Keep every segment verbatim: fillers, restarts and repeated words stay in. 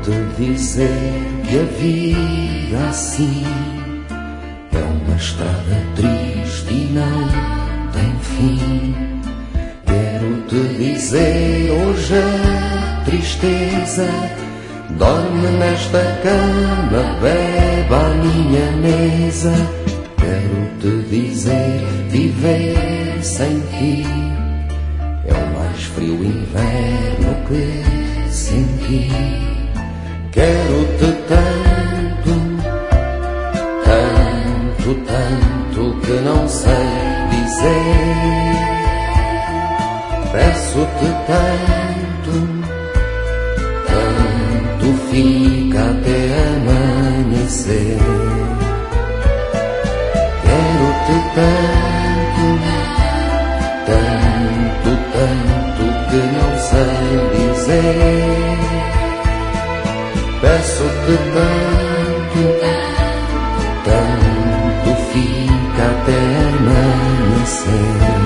te dizer que a vida assim é uma estrada triste e não tem fim. Quero te dizer hoje a tristeza dorme nesta cama, bebe à minha mesa. Quero te dizer viver sem ti é o mais frio inverno que senti. Quero-te tanto, tanto, tanto que não sei dizer. Peço-te tanto, tanto, fica até amanhecer. Quero-te tanto, tanto, tanto que não sei dizer. Peço-te tanto, tanto, fica até amanhecer.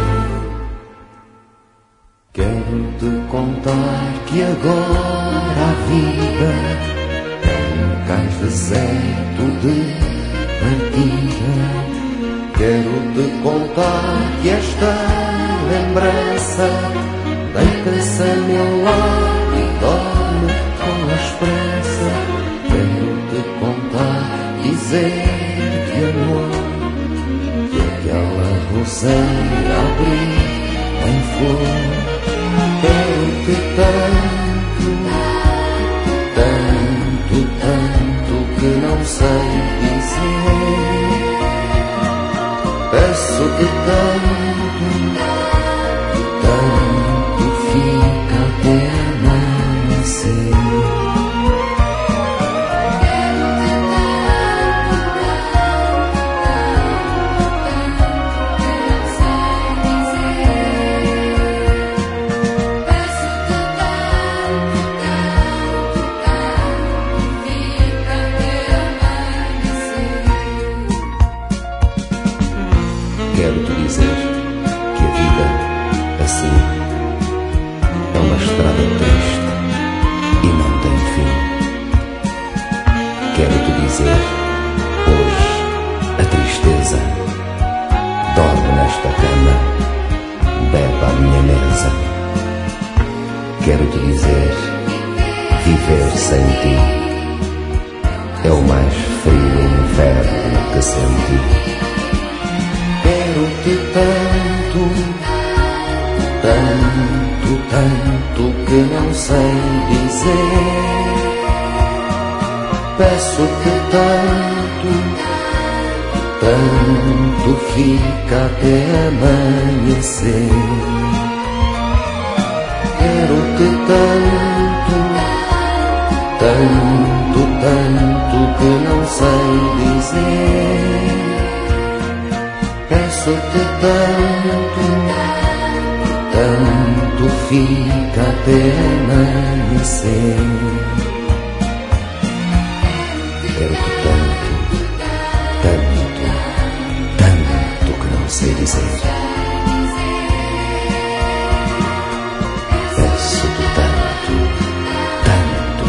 Quero-te contar que agora a vida é um cais deserto de partida. Quero-te contar que esta lembrança deita-se a meu lado e dorme com a esperança. Quero-te contar, dizer de amor que aquela roseira abriu em flor. Quero-te tanto, tanto, tanto que não sei dizer. Peço-te tanto, tanto, fica até amanhecer. Quero-te dizer que a vida, assim, é uma estrada triste e não tem fim. Quero-te dizer, hoje, a tristeza dorme nesta cama, bebe à minha mesa. Quero-te dizer, viver sem ti é o mais frio inverno que senti. Quero-te tanto, tanto, tanto que não sei dizer. Peço-te tanto, tanto, fica até amanhecer. Quero-te tanto, tanto, tanto que não sei dizer. Peço-te tanto, tanto, fica até amanhecer. Quero-te tanto, tanto, tanto que não sei dizer. Peço-te tanto, tanto,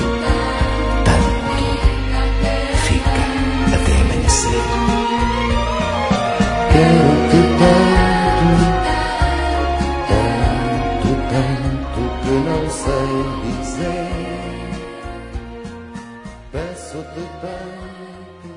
tanto, fica até amanhecer. Quero-te tanto, tanto, tanto que não sei dizer. Peço-te tanto.